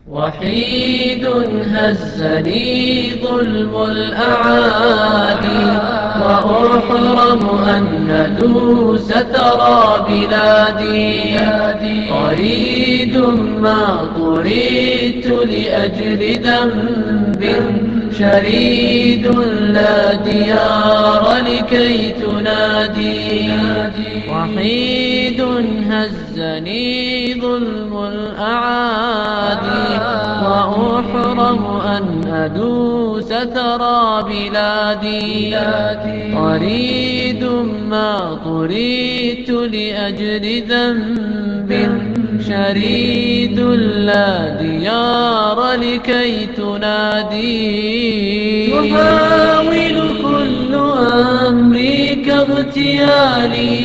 وحيد هزني ظلم الأعادي، وأحرم أن ندوس ترى بلادي. طريد ما طريدت لأجل ذنب، شريد لا ديار لكي تنادي. وحيد هزني ظلم الأعادي، وأحرم أن أدوس ثرى بلادي. طريد ما طريدت لأجل ذنب، شريد لا ديار لكي تنادي. تحاول كل أمري كاغتيالي،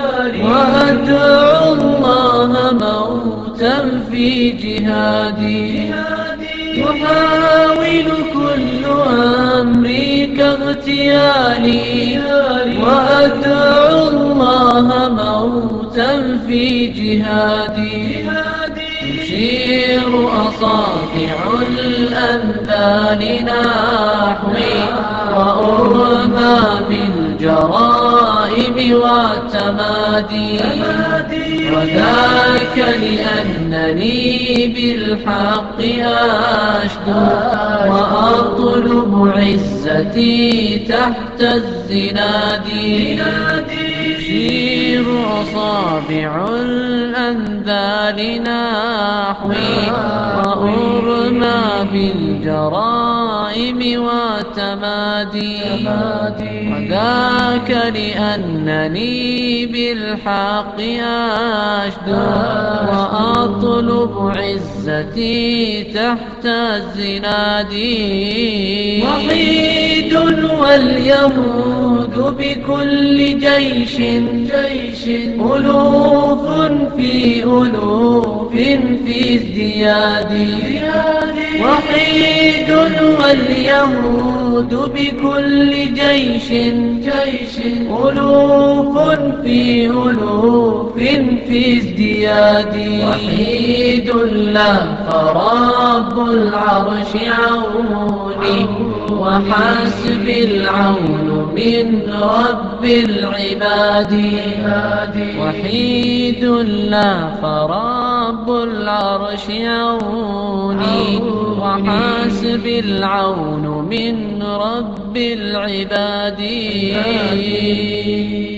وأدعو الله موتا في جهادي. تحاول كل أمري كاغتيالي، وأدعو الله موتا في جهادي. تشير أصابع الأنذال نحوي، وأرمى بالجرائم والتمادي. وذاك لأنني بالحق أشدو، وأطلب عزتي تحت الزنادي. تشير أصابع الأنذال نحوي، وأرمى بالجرائم والتمادي. وذاك لأنني بالحق أشدو، وأطلب عزتي تحت الزنادي. وحيد واليهود بكل جيش، ألوف في ألوف في ازدياد. وحيد واليهود بكل جيش، ألوف في ألوف في ازدياد. وحيد لا فرب العرش عوني، وحسبي العون من رب العباد. وحيد لا فرب العرش عوني، وحسبي العون من رب العباد.